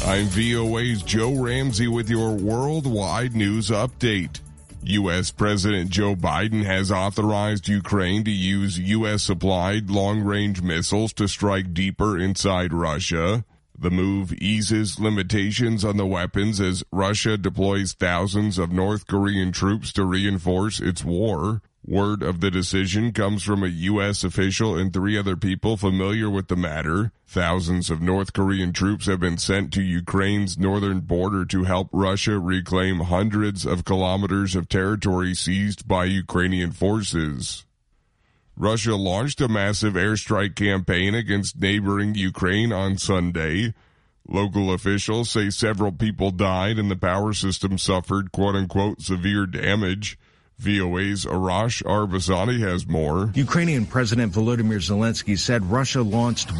I'm VOA's Joe Ramsey with your worldwide news update. U.S. President Joe Biden has authorized Ukraine to use U.S.-supplied long-range missiles to strike deeper inside Russia. The move eases limitations on the weapons as Russia deploys thousands of North Korean troops to reinforce its war. Word of the decision comes from a U.S. official and 3 other people familiar with the matter. Thousands of North Korean troops have been sent to Ukraine's northern border to help Russia reclaim hundreds of kilometers of territory seized by Ukrainian forces. Russia launched a massive airstrike campaign against neighboring Ukraine on Sunday. Local officials say several people died and the power system suffered quote-unquote severe damage. VOA's Arash Arbazani has more. Ukrainian President Volodymyr Zelensky said Russia launched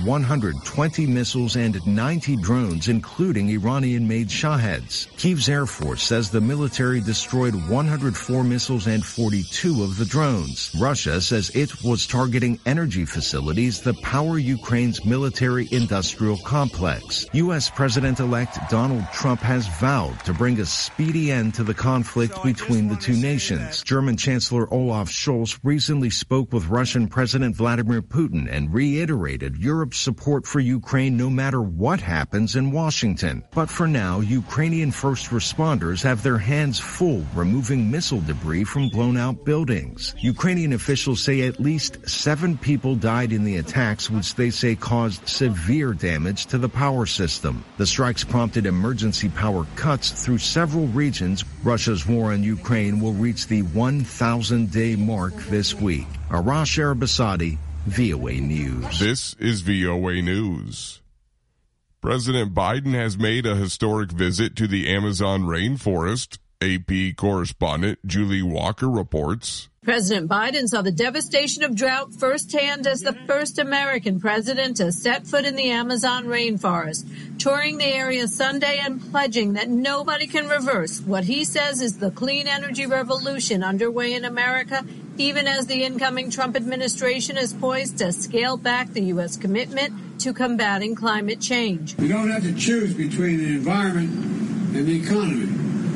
120 missiles and 90 drones, including Iranian-made Shaheds. Kyiv's Air Force says the military destroyed 104 missiles and 42 of the drones. Russia says it was targeting energy facilities that power Ukraine's military-industrial complex. U.S. President-elect Donald Trump has vowed to bring a speedy end to the conflict between the two nations. German Chancellor Olaf Scholz recently spoke with Russian President Vladimir Putin and reiterated Europe's support for Ukraine no matter what happens in Washington. But for now, Ukrainian first responders have their hands full removing missile debris from blown-out buildings. Ukrainian officials say at least 7 people died in the attacks, which they say caused severe damage to the power system. The strikes prompted emergency power cuts through several regions. Russia's war on Ukraine will reach the 1,000-day mark this week. Arash Arabasadi, VOA News. This is VOA News. President Biden has made a historic visit to the Amazon rainforest. AP correspondent Julie Walker reports. President Biden saw the devastation of drought firsthand as the first American president to set foot in the Amazon rainforest, touring the area Sunday and pledging that nobody can reverse what he says is the clean energy revolution underway in America, even as the incoming Trump administration is poised to scale back the U.S. commitment to combating climate change. We don't have to choose between the environment and the economy.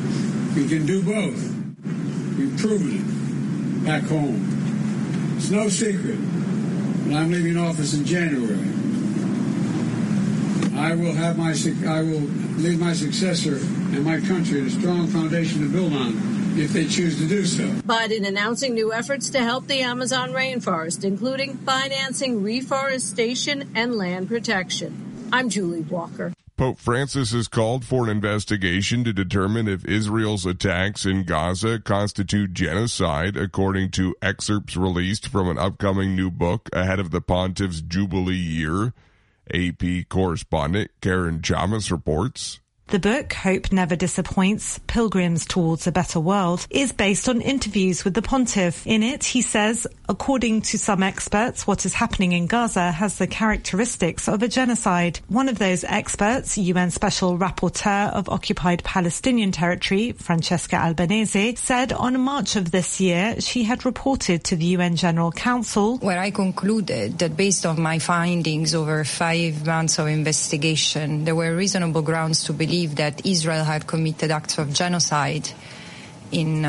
We can do both. We've proven it back home. It's no secret that I'm leaving office in January. I will leave my successor and my country a strong foundation to build on if they choose to do so. Biden announcing new efforts to help the Amazon rainforest, including financing reforestation and land protection. I'm Julie Walker. Pope Francis has called for an investigation to determine if Israel's attacks in Gaza constitute genocide, according to excerpts released from an upcoming new book ahead of the pontiff's Jubilee year. AP correspondent Karen Chamas reports. The book, Hope Never Disappoints, Pilgrims Towards a Better World, is based on interviews with the pontiff. In it, he says, according to some experts, what is happening in Gaza has the characteristics of a genocide. One of those experts, UN Special Rapporteur of Occupied Palestinian Territory, Francesca Albanese, said on March of this year she had reported to the UN General Council, where I concluded that based on my findings over 5 months of investigation, there were reasonable grounds to believe that Israel had committed acts of genocide in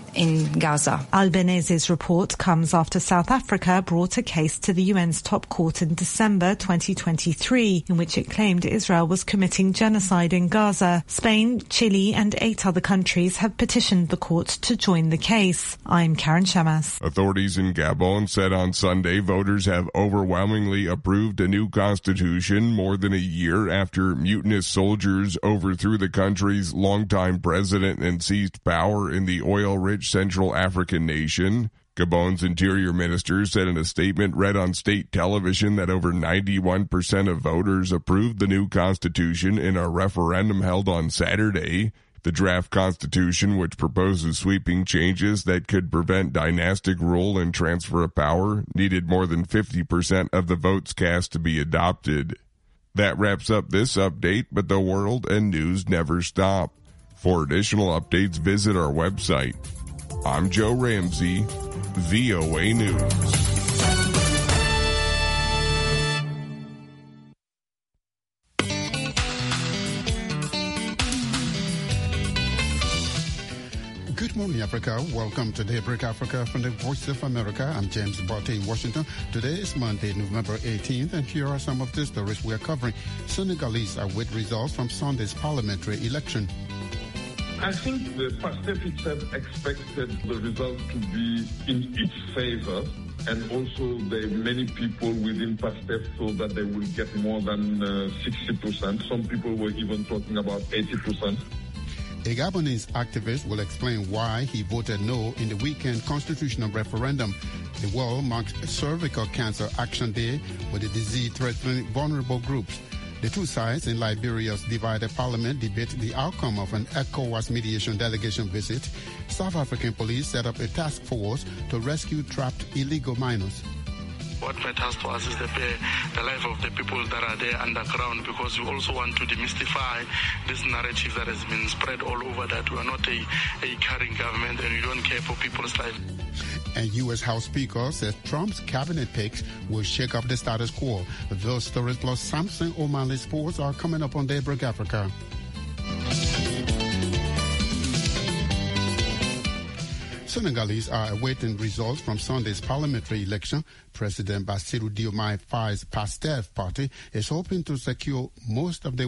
Gaza. Albanese's report comes after South Africa brought a case to the UN's top court in December 2023, in which it claimed Israel was committing genocide in Gaza. Spain, Chile and 8 other countries have petitioned the court to join the case. I'm Karen Chamas. Authorities in Gabon said on Sunday voters have overwhelmingly approved a new constitution more than a year after mutinous soldiers overthrew the country's longtime president and seized power in the oil-rich Central African nation. Gabon's interior minister said in a statement read on state television that over 91% of voters approved the new constitution in a referendum held on Saturday. The draft constitution, which proposes sweeping changes that could prevent dynastic rule and transfer of power, needed more than 50% of the votes cast to be adopted. That wraps up this update, but the world and news never stop. For additional updates, visit our website. I'm Joe Ramsey, VOA News. morning, Africa. Welcome to Daybreak Africa from the Voice of America. I'm James Barty in Washington. Today is Monday, November 18th, and here are some of the stories we are covering. Senegalese await results from Sunday's parliamentary election. I think the PASTEF itself expected the result to be in its favor, and also many people within PASTEF thought that they will get more than 60%. Some people were even talking about 80%. A Gabonese activist will explain why he voted no in the weekend constitutional referendum. The world marks Cervical Cancer Action Day with the disease threatening vulnerable groups. The two sides in Liberia's divided parliament debate the outcome of an ECOWAS mediation delegation visit. South African police set up a task force to rescue trapped illegal minors. What matters to us is the life of the people that are there underground, because we also want to demystify this narrative that has been spread all over that we are not a caring government and we don't care for people's lives. And U.S. House Speaker says Trump's cabinet picks will shake up the status quo. Those stories plus Samson O'Malley sports are coming up on Daybreak Africa. Senegalese are awaiting results from Sunday's parliamentary election. President Bassirou Diomaye Faye's PASTEF party is hoping to secure most of the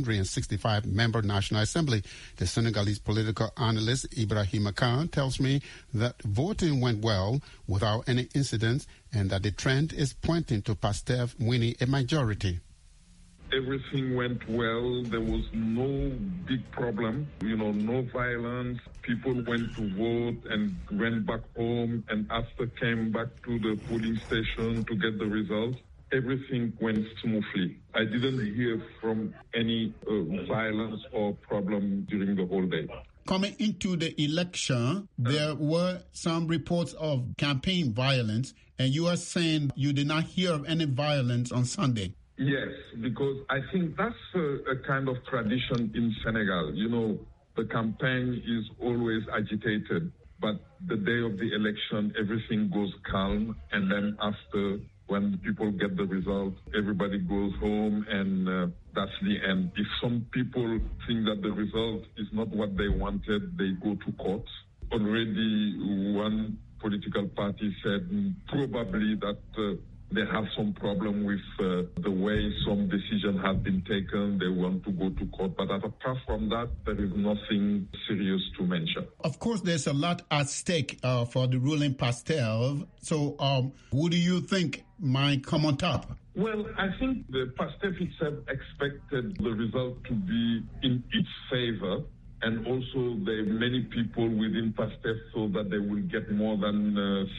165-member National Assembly. The Senegalese political analyst Ibrahima Khan tells me that voting went well without any incidents and that the trend is pointing to PASTEF winning a majority. Everything went well. There was no big problem, no violence. People went to vote and went back home, and after came back to the polling station to get the results. Everything went smoothly. I didn't hear from any violence or problem during the whole day. Coming into the election, there were some reports of campaign violence, and you are saying you did not hear of any violence on Sunday. Yes, because I think that's a kind of tradition in Senegal. The campaign is always agitated, but the day of the election, everything goes calm, and then after, when people get the result, everybody goes home, and that's the end. If some people think that the result is not what they wanted, they go to court. Already one political party said probably that they have some problem with the way some decisions have been taken. They want to go to court. But apart from that, there is nothing serious to mention. Of course, there's a lot at stake for the ruling PASTEF. So who do you think might come on top? Well, I think the PASTEF itself expected the result to be in its favor. And also, many people within PASTEF thought that they will get more than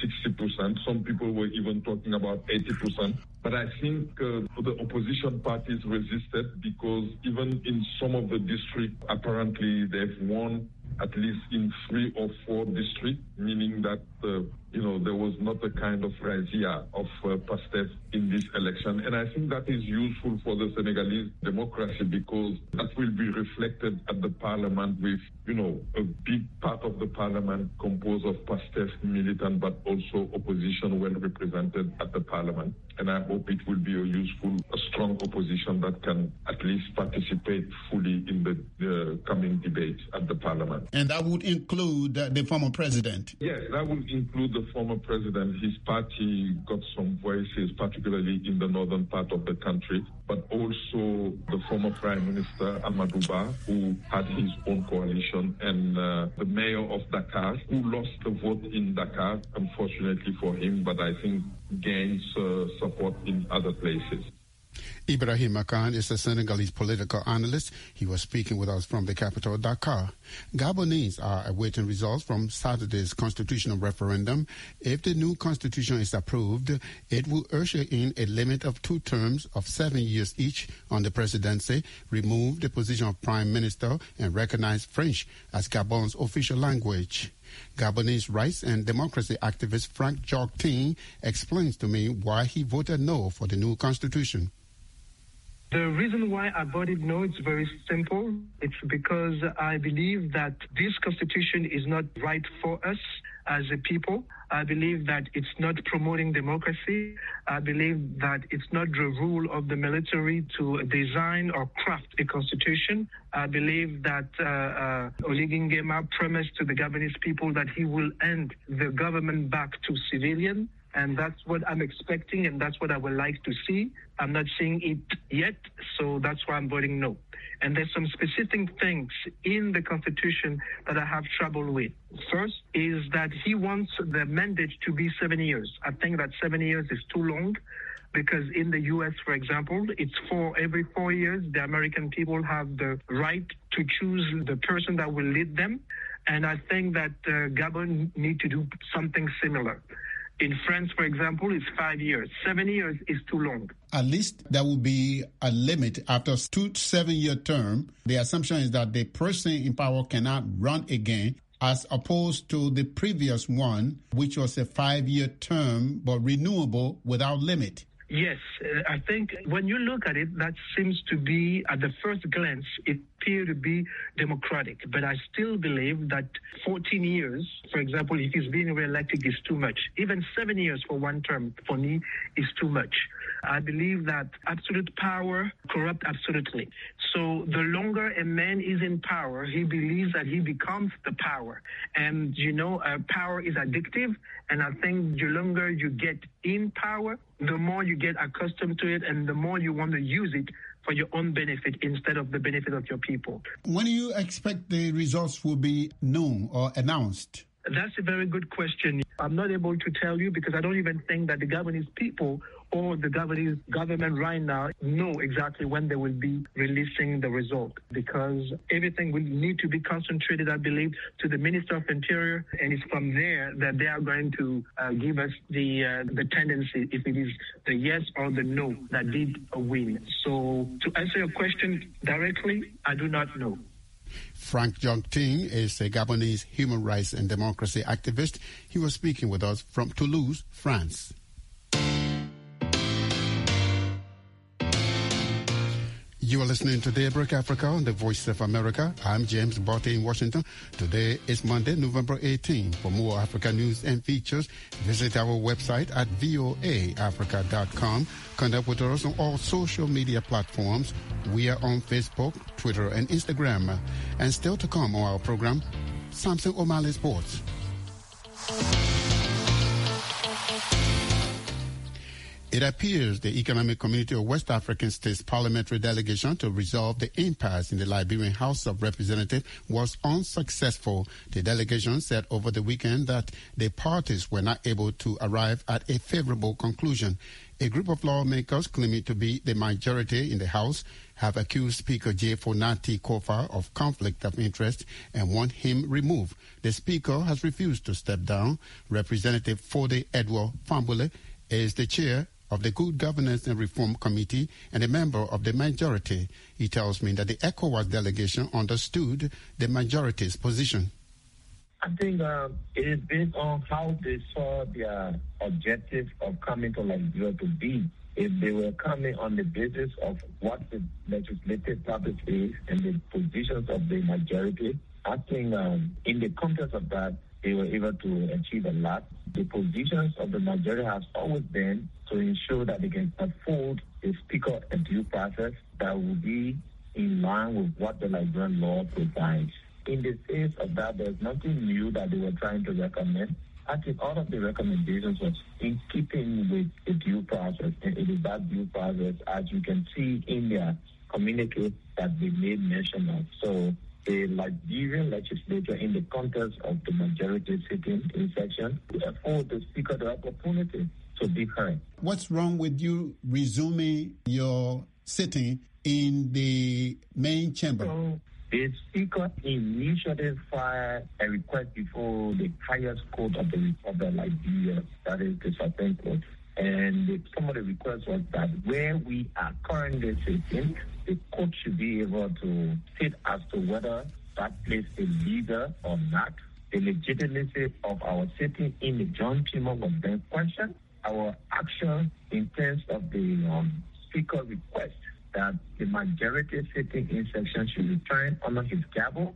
60%. Some people were even talking about 80%. But I think the opposition parties resisted because even in some of the districts, apparently they've won at least in 3 or 4 districts, meaning that, there was not a kind of razzia of PASTEF in this election. And I think that is useful for the Senegalese democracy because that will be reflected at the parliament with, a big part of the parliament composed of PASTEF militant, but also opposition well represented at the parliament. And I hope it will be a strong opposition that can at least participate fully in the coming debate at the parliament. And that would include the former president? Yes, that would include the former president. His party got some voices, particularly in the northern part of the country, but also the former Prime Minister Amadou Ba, who had his own coalition, and the mayor of Dakar, who lost the vote in Dakar, unfortunately for him, but I think gains support in other places. Ibrahima Khan is a Senegalese political analyst. He was speaking with us from the capital, Dakar. Gabonese are awaiting results from Saturday's constitutional referendum. If the new constitution is approved, it will usher in a limit of 2 terms of 7 years each on the presidency, remove the position of prime minister, and recognize French as Gabon's official language. Gabonese rights and democracy activist Frank Joctin explains to me why he voted no for the new constitution. The reason why I voted no, it's very simple. It's because I believe that this constitution is not right for us. as a people. I believe that it's not promoting democracy. I believe that it's not the rule of the military to design or craft a constitution. I believe that Oligui Nguema promised to the Gabonese people that he will end the government back to civilian. And that's what I'm expecting, and that's what I would like to see. I'm not seeing it yet, so that's why I'm voting no. And there's some specific things in the Constitution that I have trouble with. First is that he wants the mandate to be 7 years. I think that 7 years is too long, because in the U.S., for example, it's every 4 years, the American people have the right to choose the person that will lead them. And I think that Gabon need to do something similar. In France, for example, it's 5 years. 7 years is too long. At least there will be a limit after 2 7-year term. The assumption is that the person in power cannot run again, as opposed to the previous one, which was a 5-year term, but renewable without limit. Yes, I think when you look at it, that seems to be, at the first glance, it appears to be democratic. But I still believe that 14 years, for example, if he's being re-elected, is too much. Even 7 years for one term, for me, is too much. I believe that absolute power corrupts absolutely. So the longer a man is in power, he believes that he becomes the power. And, power is addictive. And I think the longer you get in power, the more you get accustomed to it and the more you want to use it for your own benefit instead of the benefit of your people. When do you expect the results will be known or announced? That's a very good question. I'm not able to tell you because I don't even think that the Gabonese people or the Gabonese government right now know exactly when they will be releasing the result, because everything will need to be concentrated, I believe, to the Minister of Interior, and it's from there that they are going to give us the tendency, if it is the yes or the no that did win. So to answer your question directly, I do not know. Frank Jong-Ting is a Gabonese human rights and democracy activist. He was speaking with us from Toulouse, France. You are listening to Daybreak Africa on the Voice of America. I'm James Botte in Washington. Today is Monday, November 18. For more Africa news and features, visit our website at voaafrica.com. Connect with us on all social media platforms. We are on Facebook, Twitter, and Instagram. And still to come on our program, Samson O'Malley Sports. It appears the Economic Community of West African States parliamentary delegation to resolve the impasse in the Liberian House of Representatives was unsuccessful. The delegation said over the weekend that the parties were not able to arrive at a favorable conclusion. A group of lawmakers claiming to be the majority in the House have accused Speaker J. Fonati Kofa of conflict of interest and want him removed. The Speaker has refused to step down. Representative Fode Edward Fambule is the chair of the Good Governance and Reform Committee and a member of the majority. He tells me that the ECOWAS delegation understood the majority's position. I think it is based on how they saw their objective of coming to Liberia to be. If they were coming on the basis of what the legislative purpose is and the positions of the majority, I think in the context of that, they were able to achieve a lot. The positions of the majority has always been to ensure that they can afford a speaker a due process that will be in line with what the Liberian law provides. In the face of that, there's nothing new that they were trying to recommend. I think all of the recommendations was in keeping with the due process, and it is that due process, as you can see in their communique, that they made mention of. So the Liberian legislature, in the context of the majority sitting in section, will afford the speaker the opportunity to be heard. What's wrong with you resuming your sitting in the main chamber? So the speaker initially filed a request before the highest court of the Republic of Liberia, that is the Supreme Court. And some of the requests was that where we are currently sitting, the court should be able to state as to whether that place is legal or not. The legitimacy of our sitting in the joint chamber was then questioned. Our action in terms of the speaker request that the majority sitting in section should return under his gavel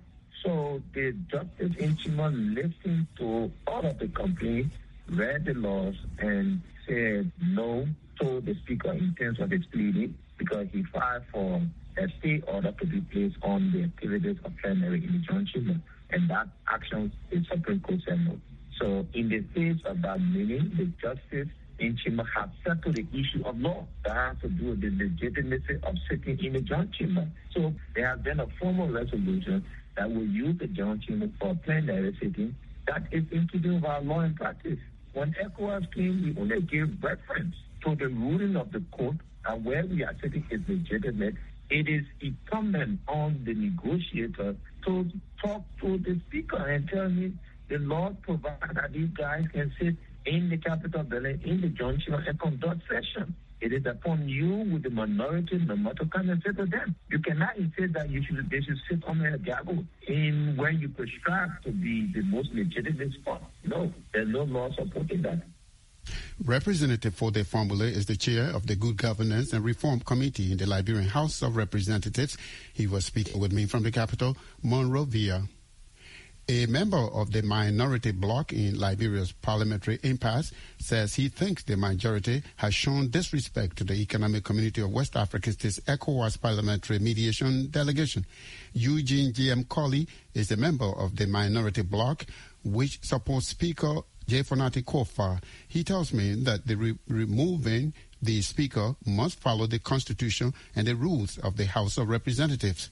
So the Justice Inchima listened to all of the complaints, read the laws, and said no to the Speaker in terms of his pleading, because he filed for a stay order to be placed on the activities of plenary in the joint chamber. And that action, the Supreme Court said no. So in the face of that meaning, the Justice Inchima have settled the issue of law that has to do with the legitimacy of sitting in the joint chamber. So there has been a formal resolution that will use the joint chamber for plenary sitting that is in keeping with our law and practice. When ECOWAS came, we only gave reference to the ruling of the court, and where we are sitting is legitimate. It is incumbent on the negotiator to talk to the Speaker and tell him the law provides that these guys can sit in the Capitol building, in the joint chamber, and conduct session. It is upon you with the minority member to come and sit with them. You cannot insist that they should sit on the gavel in where you prescribe to be the most legitimate spot. No, there's no law supporting that. Representative Fode Fambule is the chair of the Good Governance and Reform Committee in the Liberian House of Representatives. He was speaking with me from the capital, Monrovia. A member of the minority bloc in Liberia's parliamentary impasse says he thinks the majority has shown disrespect to the Economic Community of West African States ECOWAS parliamentary mediation delegation. Eugene J.M. Colley is a member of the minority bloc, which supports Speaker J. Fonati Kofa. He tells me that removing the Speaker must follow the Constitution and the rules of the House of Representatives.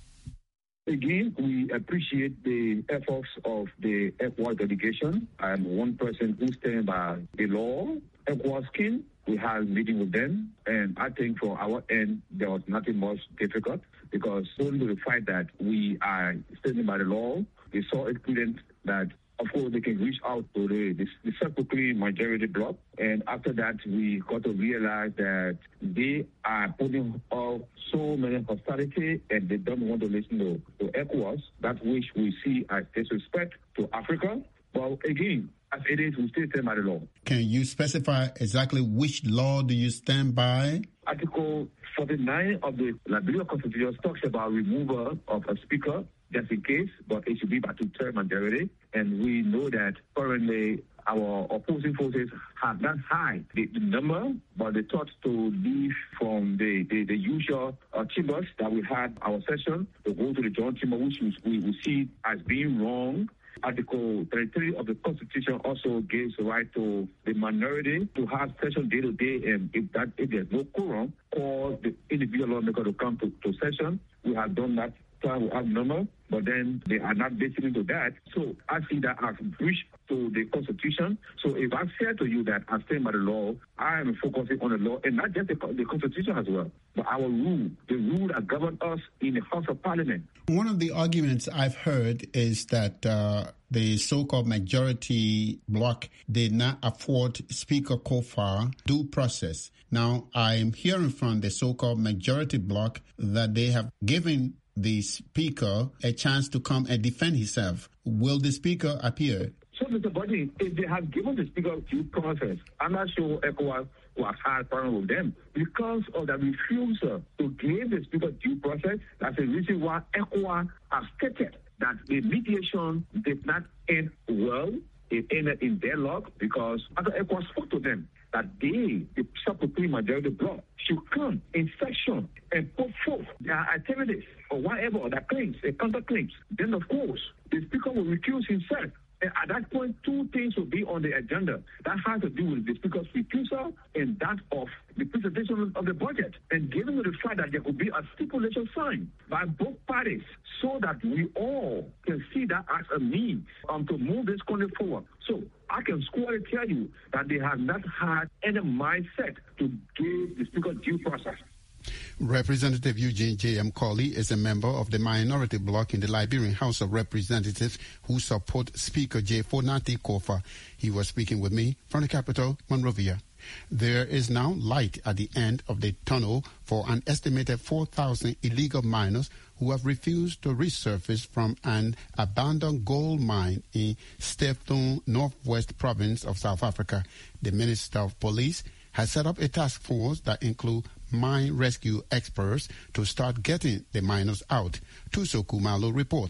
Again, we appreciate the efforts of the ECOWAS delegation. I am one person who stands by the law. ECOWAS came, we had a meeting with them, and I think from our end, there was nothing much difficult, because only the fact that we are standing by the law, we saw it prudent that, of course, they can reach out to the separately majority bloc. And after that, we got to realize that they are putting up so many hostility, and they don't want to listen to ECOWAS, that which we see as disrespect to Africa. But again, as it is, we still stand by the law. Can you specify exactly which law do you stand by? Article 49 of the Liberia Constitution talks about removal of a speaker, just in case, but it should be by two-thirds majority. And we know that currently our opposing forces have not high the number, but they thought to leave from the usual chambers that we had our session to go to the joint chamber, which we see as being wrong. Article 33 of the Constitution also gives the right to the minority to have session day to day, and if there's no quorum, call the individual lawmaker to come to session. We have done that. We have number, but then they are not listening to that. So I see that as breach to the Constitution. So if I say to you that I stand by the law, I am focusing on the law, and not just the Constitution as well, but our rule, the rule that governs us in the House of Parliament. One of the arguments I've heard is that the so-called majority bloc did not afford Speaker Kofa due process. Now, I'm hearing from the so-called majority bloc that they have given the Speaker a chance to come and defend himself. Will the Speaker appear? So, Mr. Buddy, if they have given the Speaker due process, I'm not sure ECOWAS will have had a problem with them. Because of the refusal to give the Speaker due process, that's the reason why ECOWAS has stated that the mediation did not end well. It ended in deadlock, because after ECOWAS spoke to them, that they, the Supreme Majority Bloc, should come in session and put forth their activities or whatever, their claims, their counterclaims. Then, of course, the Speaker will recuse himself. And at that point, two things will be on the agenda. That has to do with the Speaker's refusal and that of the presentation of the budget. And given the fact that there could be a stipulation signed by both parties so that we all can see that as a means to move this country forward. So I can squarely tell you that they have not had any mindset to give the Speaker due process. Representative Eugene J.M. Colley is a member of the minority bloc in the Liberian House of Representatives who support Speaker J. Fonati Kofa. He was speaking with me from the capital, Monrovia. There is now light at the end of the tunnel for an estimated 4,000 illegal miners who have refused to resurface from an abandoned gold mine in Stepton, Northwest Province of South Africa. The Minister of Police has set up a task force that includes mine rescue experts to start getting the miners out. Tuso Kumalo reports.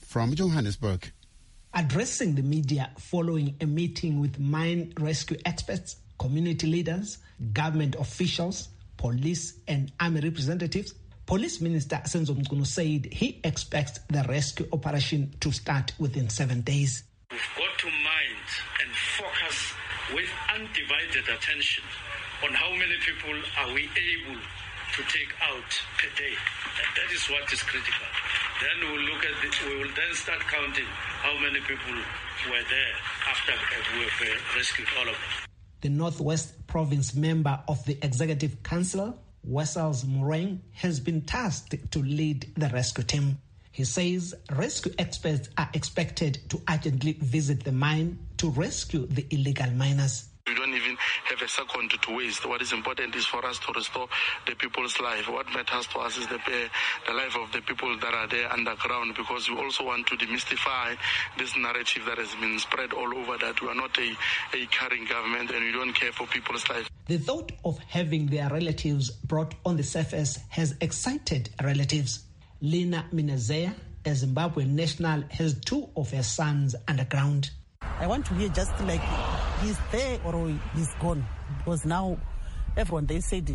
from Johannesburg. Addressing the media following a meeting with mine rescue experts, community leaders, government officials, police and army representatives, Police Minister Senzo Mchunu said he expects the rescue operation to start within 7 days. We've got to mind and focus with undivided attention on how many people are we able to take out per day. That is what is critical. Then we will then start counting how many people were there after we have rescued all of them. The Northwest Province member of the Executive Council, Wessels Mureng, has been tasked to lead the rescue team. He says rescue experts are expected to urgently visit the mine to rescue the illegal miners. We don't even have a second to waste. What is important is for us to restore the people's life. What matters to us is the life of the people that are there underground, because we also want to demystify this narrative that has been spread all over that we are not a caring government and we don't care for people's life. The thought of having their relatives brought on the surface has excited relatives. Lina Minazea, a Zimbabwean national, has 2 of her sons underground. I want to hear just like he's there or he's gone, because now everyone, they said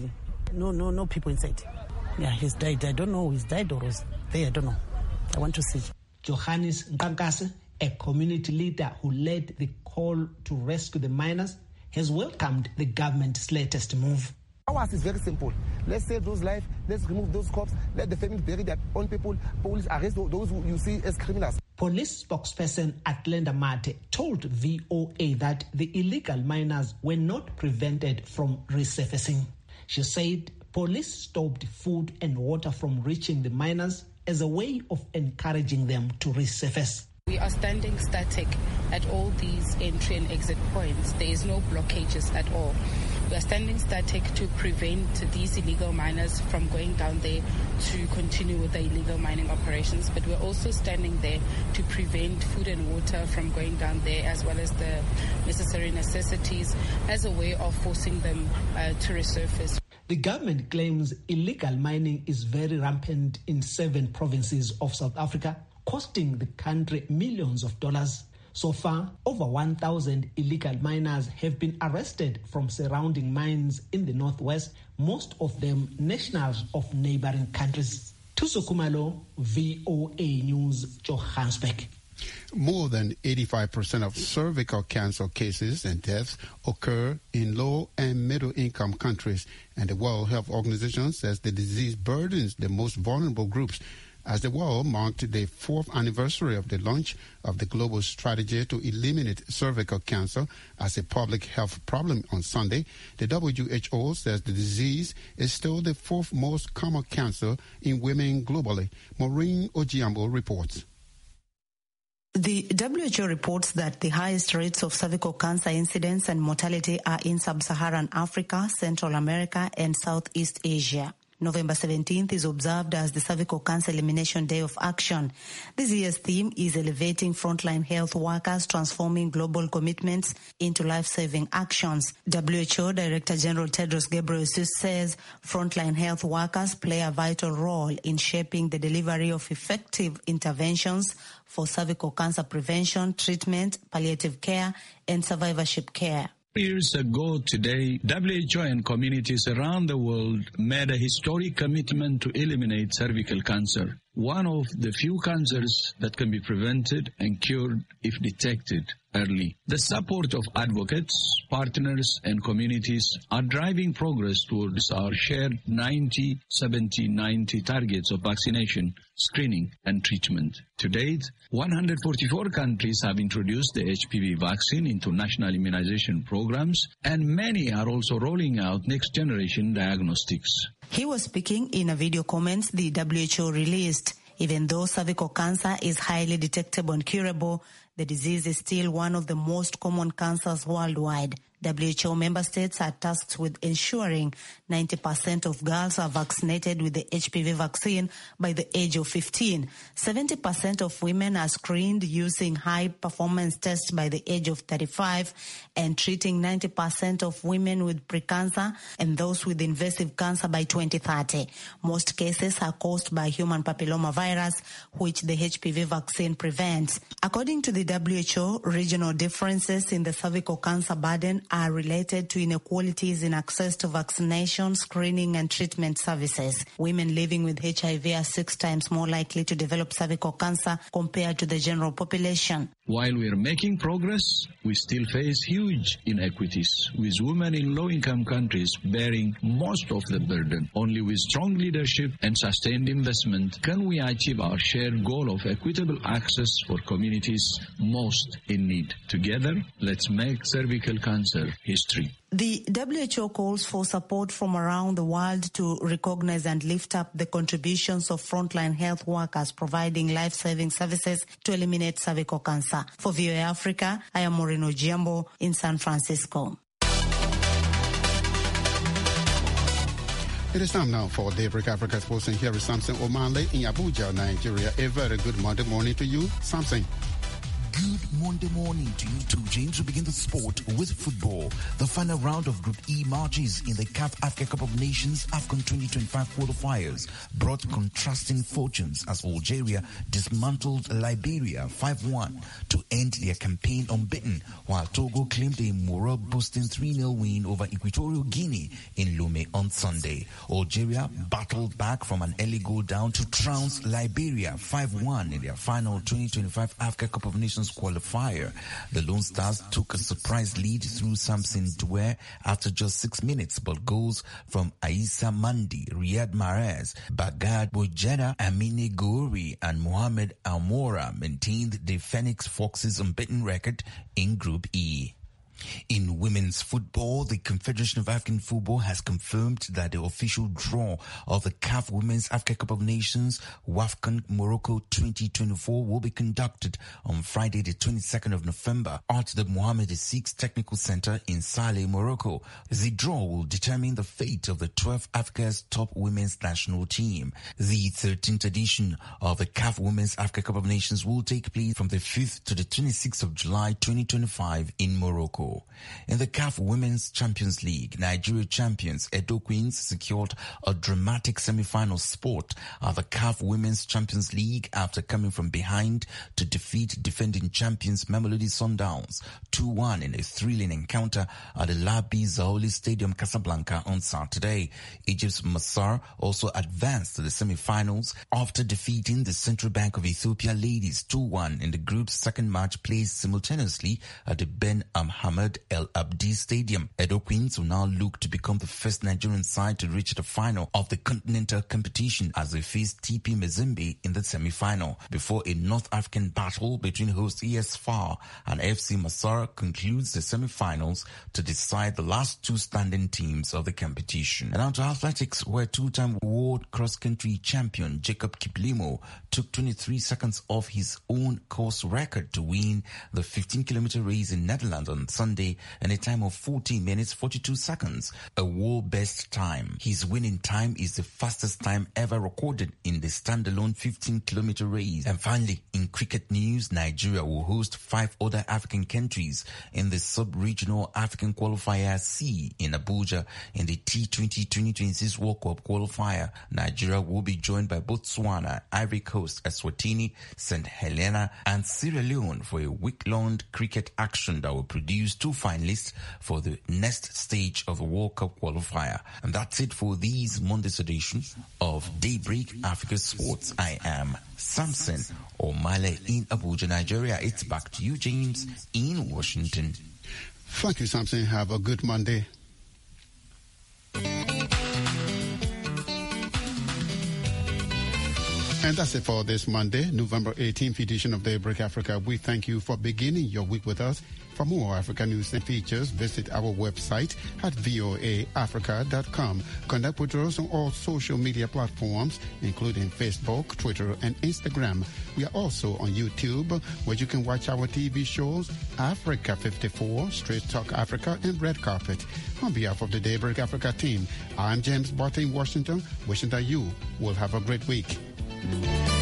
no people inside. Yeah, he's died. I don't know he's died or was there. I don't know. I want to see. Johannes Nkankase, a community leader who led the call to rescue the miners, has welcomed the government's latest move. Ours is very simple. Let's save those lives. Let's remove those corpses. Let the family bury their own people. Police arrest those who you see as criminals. Police spokesperson Atlenda Mate told VOA that the illegal miners were not prevented from resurfacing. She said police stopped food and water from reaching the miners as a way of encouraging them to resurface. We are standing static at all these entry and exit points. There is no blockages at all. We are standing static to prevent these illegal miners from going down there to continue with the illegal mining operations, but we're also standing there to prevent food and water from going down there, as well as the necessary necessities, as a way of forcing them to resurface. The government claims illegal mining is very rampant in 7 provinces of South Africa, costing the country millions of dollars. So far, over 1,000 illegal miners have been arrested from surrounding mines in the Northwest, most of them nationals of neighboring countries. Thuso Khumalo, VOA News, Johannesburg. More than 85% of cervical cancer cases and deaths occur in low and middle income countries, and the World Health Organization says the disease burdens the most vulnerable groups. As the world marked the 4th anniversary of the launch of the global strategy to eliminate cervical cancer as a public health problem on Sunday, the WHO says the disease is still the 4th most common cancer in women globally. Maureen Ojiambo reports. The WHO reports that the highest rates of cervical cancer incidence and mortality are in sub-Saharan Africa, Central America, and Southeast Asia. November 17th is observed as the Cervical Cancer Elimination Day of Action. This year's theme is elevating frontline health workers, transforming global commitments into life-saving actions. WHO Director General Tedros Ghebreyesus says frontline health workers play a vital role in shaping the delivery of effective interventions for cervical cancer prevention, treatment, palliative care, and survivorship care. Years ago today, WHO and communities around the world made a historic commitment to eliminate cervical cancer, one of the few cancers that can be prevented and cured if detected early. The support of advocates, partners, and communities are driving progress towards our shared 90-70-90 targets of vaccination, screening, and treatment. To date, 144 countries have introduced the HPV vaccine into national immunization programs, and many are also rolling out next-generation diagnostics. He was speaking in a video comment the WHO released. Even though cervical cancer is highly detectable and curable, the disease is still one of the most common cancers worldwide. WHO member states are tasked with ensuring 90% of girls are vaccinated with the HPV vaccine by the age of 15. 70% of women are screened using high-performance tests by the age of 35, and treating 90% of women with precancer and those with invasive cancer by 2030. Most cases are caused by human papillomavirus, which the HPV vaccine prevents. According to the WHO, regional differences in the cervical cancer burden are related to inequalities in access to vaccination, screening, and treatment services. Women living with HIV are 6 times more likely to develop cervical cancer compared to the general population. While we are making progress, we still face huge inequities, with women in low-income countries bearing most of the burden. Only with strong leadership and sustained investment can we achieve our shared goal of equitable access for communities most in need. Together, let's make cervical cancer history. The WHO calls for support from around the world to recognize and lift up the contributions of frontline health workers providing life-saving services to eliminate cervical cancer. For VOA Africa, I am Moreno Giambo in San Francisco. It is time now for Daybreak Africa Sports, and here is Samson Omale in Abuja, Nigeria. A very good Monday morning to you, Samson. Good Monday morning to you too, James. We begin the sport with football. The final round of Group E matches in the CAF Africa Cup of Nations AFCON 2025 qualifiers brought contrasting fortunes as Algeria dismantled Liberia 5-1 to end their campaign unbeaten, while Togo claimed a morale-boosting 3-0 win over Equatorial Guinea in Lomé on Sunday. Algeria battled back from an early goal down to trounce Liberia 5-1 in their final 2025 Africa Cup of Nations qualifier. The Lone Stars took a surprise lead through Samson Dwyer after just 6 minutes, but goals from Aissa Mandi, Riyad Mahrez, Bagad Bojeda, Amine Gouiri, and Mohamed Almora maintained the Phoenix Foxes' unbeaten record in Group E. In women's football, the Confederation of African Football has confirmed that the official draw of the CAF Women's Africa Cup of Nations WAFCON Morocco 2024 will be conducted on Friday the 22nd of November at the Mohammed VI Technical Center in Salé, Morocco. The draw will determine the fate of the 12th Africa's top women's national team. The 13th edition of the CAF Women's Africa Cup of Nations will take place from the 5th to the 26th of July 2025 in Morocco. In the CAF Women's Champions League, Nigeria champions Edo Queens secured a dramatic semi-final spot at the CAF Women's Champions League after coming from behind to defeat defending champions Mamelodi Sundowns 2-1 in a thrilling encounter at the Labi Zaoli Stadium, Casablanca on Saturday. Egypt's Masar also advanced to the semi-finals after defeating the Central Bank of Ethiopia ladies 2-1 in the group's second match played simultaneously at the Ben Ahmed El Abdi Stadium. Edo Queens will now look to become the first Nigerian side to reach the final of the continental competition as they face TP Mazembe in the semi-final, before a North African battle between host ES FAR and FC Masar concludes the semi-finals to decide the last 2 standing teams of the competition. And now to athletics, where 2-time world cross-country champion Jacob Kiplimo took 23 seconds off his own course record to win the 15-kilometer race in Netherlands on Sunday in a time of 14 minutes 42 seconds, a world best time. His winning time is the fastest time ever recorded in the standalone 15-kilometer race. And finally, in cricket news, Nigeria will host 5 other African countries in the sub-regional African qualifier C in Abuja in the T20 2026 World Cup qualifier. Nigeria will be joined by Botswana, Ivory Coast, Eswatini, St. Helena, and Sierra Leone for a week-long cricket action that will produce 2 finalists for the next stage of the World Cup qualifier. And that's it for these Monday's edition of Daybreak Africa Sports. I am Samson Omale in Abuja, Nigeria. It's back to you, James, in Washington. Thank you, Samson. Have a good Monday. And that's it for this Monday, November 18th edition of Daybreak Africa. We thank you for beginning your week with us. For more African news and features, visit our website at voaafrica.com. Connect with us on all social media platforms, including Facebook, Twitter, and Instagram. We are also on YouTube, where you can watch our TV shows, Africa 54, Straight Talk Africa, and Red Carpet. On behalf of the Daybreak Africa team, I'm James Barton in Washington, wishing that you will have a great week.